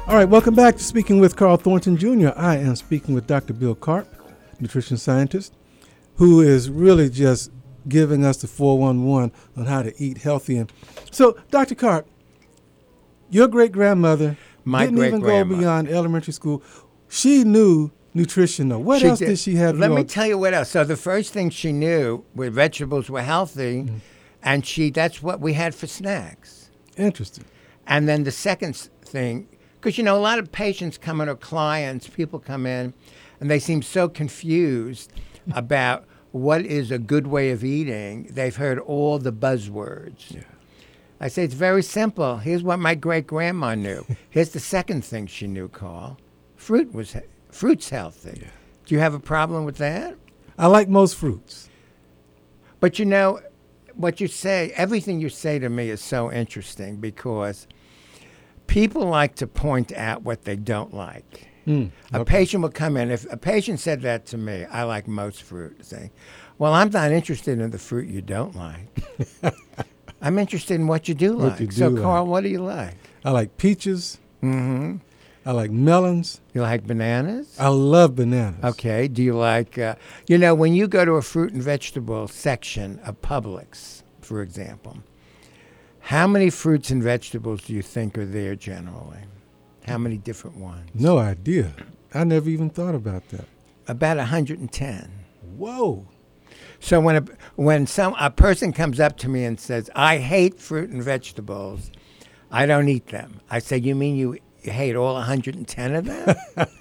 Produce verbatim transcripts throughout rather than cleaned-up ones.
All right, welcome back to Speaking with Carl Thornton Junior I am speaking with Doctor Bill Karp, nutrition scientist, who is really just giving us the four one one on how to eat healthy. And so, Doctor Karp, your great-grandmother My didn't even go beyond elementary school. She knew nutrition, though. What She else did. did she have? Let you me all- tell you what else. So the first thing she knew were vegetables were healthy, Mm-hmm. and she that's what we had for snacks. Interesting. And then the second s- thing, because, you know, a lot of patients come in, or clients, people come in, and they seem so confused about what is a good way of eating. They've heard all the buzzwords. Yeah. I say, it's very simple. Here's what my great-grandma knew. Here's the second thing she knew, Carl. Fruit was he- fruit's healthy. Yeah. Do you have a problem with that? I like most fruits. But, you know, what you say, everything you say to me is so interesting, because people like to point out what they don't like. Mm, A okay. patient will come in. If a patient said that to me, I like most fruit. I say, well, I'm not interested in the fruit you don't like. I'm interested in what you do What like. you so, do like. Carl, what do you like? I like peaches. Mm-hmm. I like melons. You like bananas? I love bananas. Okay. Do you like, uh, you know, when you go to a fruit and vegetable section of Publix, for example, how many fruits and vegetables do you think are there generally? How many different ones? No idea. I never even thought about that. About one hundred ten. Whoa. So when a, when some a person comes up to me and says, I hate fruit and vegetables, I don't eat them. I say, you mean you hate all one hundred ten of them?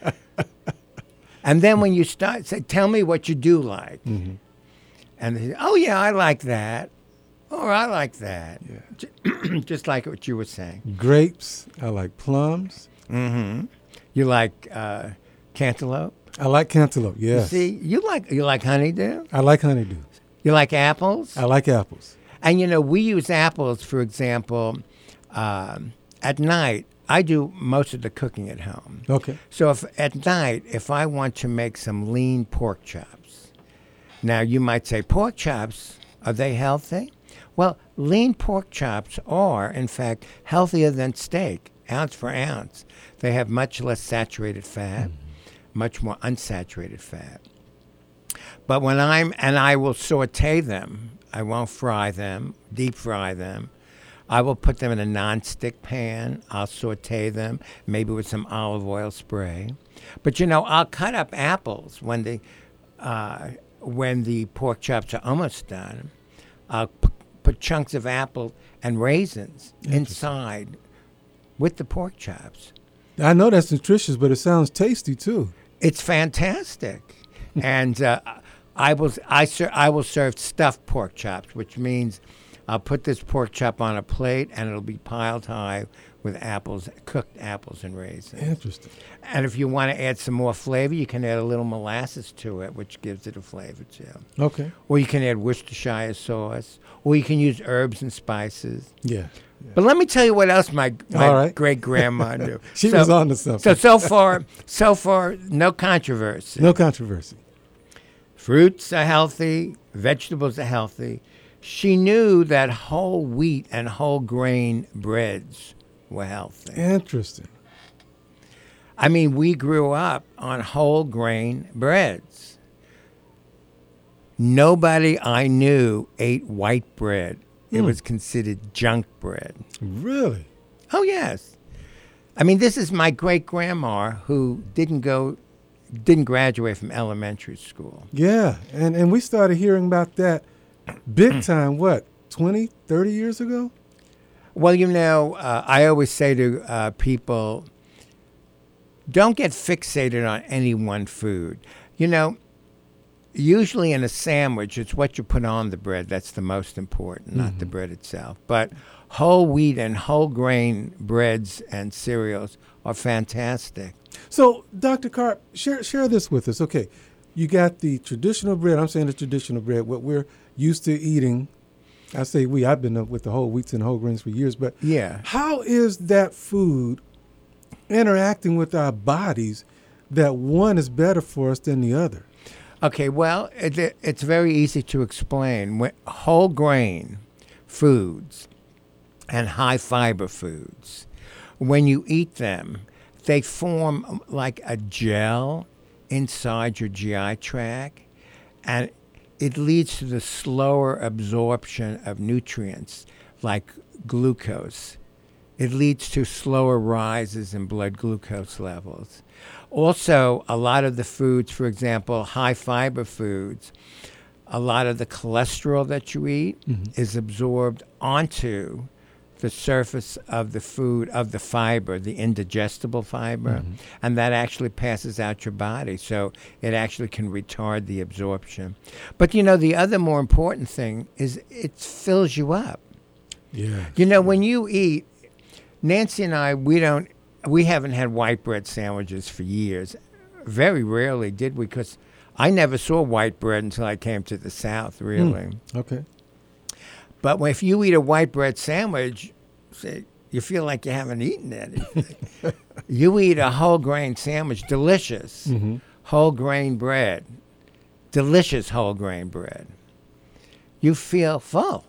And then when you start, say, tell me what you do like. Mm-hmm. And they say, oh, yeah, I like that. Or I like that. Yeah. J- Just like what you were saying. Grapes. I like plums. Mm-hmm. You like uh, cantaloupe? I like cantaloupe. You Yes. see, you like you like honeydew? I like honeydew. You like apples? I like apples. And, you know, we use apples, for example, um, at night. I do most of the cooking at home. Okay. So if at night, if I want to make some lean pork chops, now you might say, pork chops, are they healthy? Well, lean pork chops are, in fact, healthier than steak, ounce for ounce. They have much less saturated fat, mm-hmm. much more unsaturated fat. But when I'm, and I will saute them, I won't fry them, deep fry them. I will put them in a non-stick pan. I'll saute them, maybe with some olive oil spray. But, you know, I'll cut up apples when the, uh, when the pork chops are almost done. I'll p- put chunks of apple and raisins inside with the pork chops. I know that's nutritious, but it sounds tasty too. It's fantastic. And uh, I will I, ser- I will serve stuffed pork chops, which means I'll put this pork chop on a plate, and it'll be piled high with apples, cooked apples and raisins. Interesting. And if you want to add some more flavor, you can add a little molasses to it, which gives it a flavor too. Okay. Or you can add Worcestershire sauce, or you can use herbs and spices. Yeah. But let me tell you what else my, my All right. great grandma knew. She so, was on to something. So so far, so far, no controversy. No controversy. Fruits are healthy, vegetables are healthy. She knew that whole wheat and whole grain breads were healthy. Interesting. I mean, we grew up on whole grain breads. Nobody I knew ate white bread. It Hmm. was considered junk bread. Really? Oh, yes. I mean, this is my great-grandma who didn't go, didn't graduate from elementary school. Yeah. And and we started hearing about that big time, what, twenty, thirty years ago? Well, you know, uh, I always say to uh, people, don't get fixated on any one food. You know, usually in a sandwich, it's what you put on the bread that's the most important, not Mm-hmm. the bread itself. But whole wheat and whole grain breads and cereals are fantastic. So, Doctor Karp, share share this with us. Okay, you got the traditional bread. I'm saying the traditional bread, what we're used to eating. I say we. I've been up with the whole wheats and whole grains for years. But Yeah. how is that food interacting with our bodies that one is better for us than the other? Okay, well, it, it, it's very easy to explain. When, whole grain foods and high fiber foods, when you eat them, they form like a gel inside your G I tract, and it leads to the slower absorption of nutrients like glucose. It leads to slower rises in blood glucose levels. Also, a lot of the foods, for example, high fiber foods, a lot of the cholesterol that you eat mm-hmm. is absorbed onto the surface of the food, of the fiber, the indigestible fiber, mm-hmm. and that actually passes out your body. So it actually can retard the absorption. But, you know, the other more important thing is it fills you up. Yeah. You know, when you eat, Nancy and I, we don't, we haven't had white bread sandwiches for years. Very rarely did we, because I never saw white bread until I came to the South, really. Mm. Okay. But if you eat a white bread sandwich, say, you feel like you haven't eaten anything. You eat a whole grain sandwich, delicious mm-hmm. whole grain bread, delicious whole grain bread. You feel full.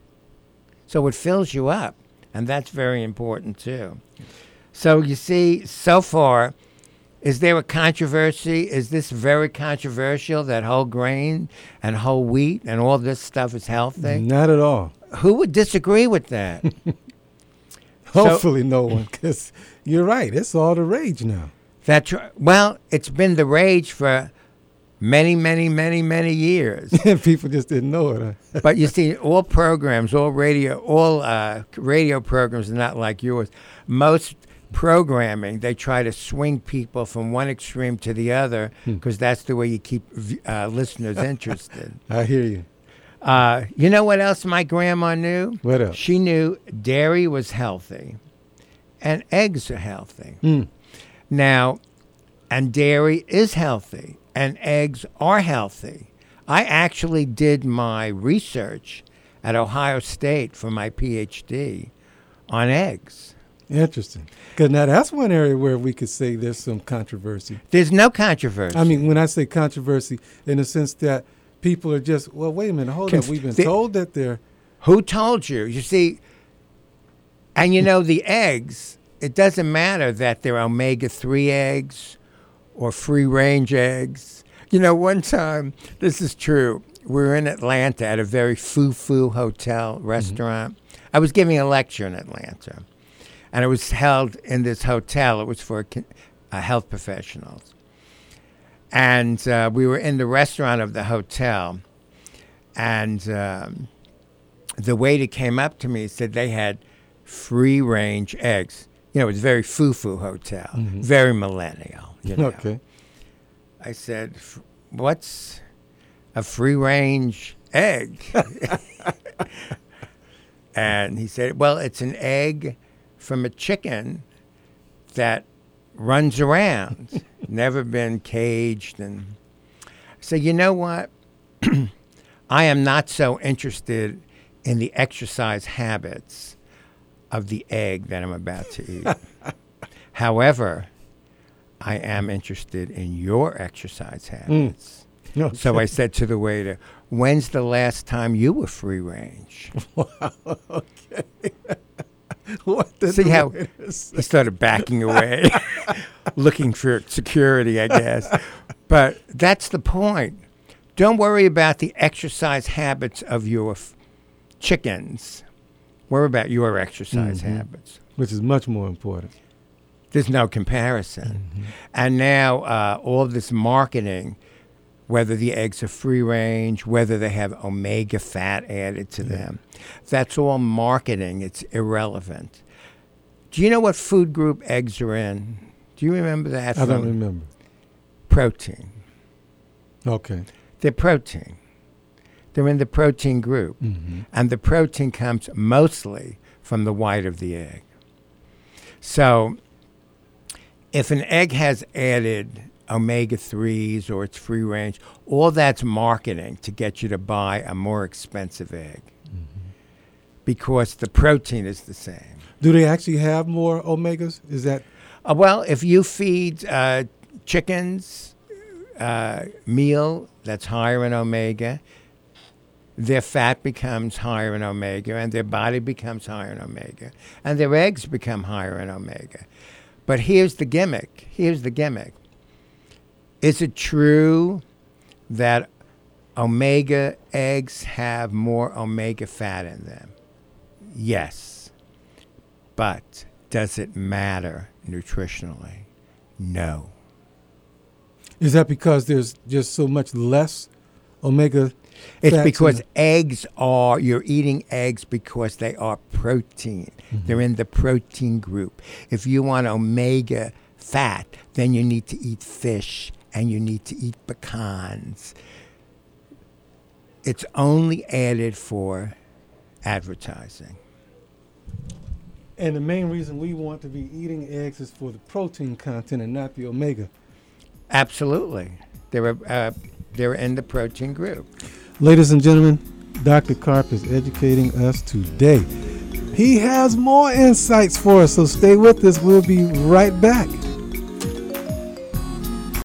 So it fills you up, and that's very important too. So you see, so far, is there a controversy? Is this very controversial that whole grain and whole wheat and all this stuff is healthy? Not at all. Who would disagree with that? Hopefully so, no one, because you're right. It's all the rage now. That's right. Well, it's been the rage for many, many, many, many years. People just didn't know it. Huh? But you see, all programs, all radio, all uh, radio programs are not like yours. Most programming, they try to swing people from one extreme to the other because hmm. that's the way you keep uh, listeners interested. I hear you. Uh, you know what else my grandma knew? What else? She knew dairy was healthy and eggs are healthy. Mm. Now, and dairy is healthy and eggs are healthy. I actually did my research at Ohio State for my P H D on eggs. Interesting. Because now that's one area where we could say there's some controversy. There's no controversy. I mean, when I say controversy, in the sense that people are just, well, wait a minute, hold Conf- up. We've been the, told that they're... Who told you? You see, and you know, the eggs, it doesn't matter that they're omega three eggs or free-range eggs. You know, one time, this is true, we were in Atlanta at a very foo-foo hotel restaurant. Mm-hmm. I was giving a lecture in Atlanta. And it was held in this hotel. It was for uh, health professionals. And uh, we were in the restaurant of the hotel. And um, the waiter came up to me and said they had free-range eggs. You know, it was a very foo-foo hotel, mm-hmm. very millennial. You know? Okay. I said, what's a free-range egg? And he said, well, it's an egg from a chicken that runs around, never been caged. And so, you know what? I am not so interested in the exercise habits of the egg that I'm about to eat. However, I am interested in your exercise habits. Mm. Okay. So I said to the waiter, when's the last time you were free range? Wow, okay. What did See how he started backing away, looking for security, I guess. But that's the point. Don't worry about the exercise habits of your f- chickens. Worry about your exercise mm-hmm. habits. Which is much more important. There's no comparison. Mm-hmm. And now uh, all this marketing, whether the eggs are free range, whether they have omega fat added to yeah. them, that's all marketing. It's irrelevant. Do you know what food group eggs are in? Do you remember that? I don't remember. Protein. Okay. They're protein. They're in the protein group. Mm-hmm. And the protein comes mostly from the white of the egg. So if an egg has added omega threes or it's free range, all that's marketing to get you to buy a more expensive egg mm-hmm. because the protein is the same. Do they actually have more omegas? Is that? Uh, well, if you feed uh, chickens uh, meal that's higher in omega, their fat becomes higher in omega and their body becomes higher in omega and their eggs become higher in omega. But here's the gimmick. Here's the gimmick. Is it true that omega eggs have more omega fat in them? Yes. But does it matter nutritionally? No. Is that because there's just so much less omega It's fats because in eggs are, you're eating eggs because they are protein. Mm-hmm. They're in the protein group. If you want omega fat, then you need to eat fish and you need to eat pecans. It's only added for advertising. And the main reason we want to be eating eggs is for the protein content and not the omega. Absolutely. They're, uh, they're in the protein group. Ladies and gentlemen, Doctor Karp is educating us today. He has more insights for us, so stay with us. We'll be right back.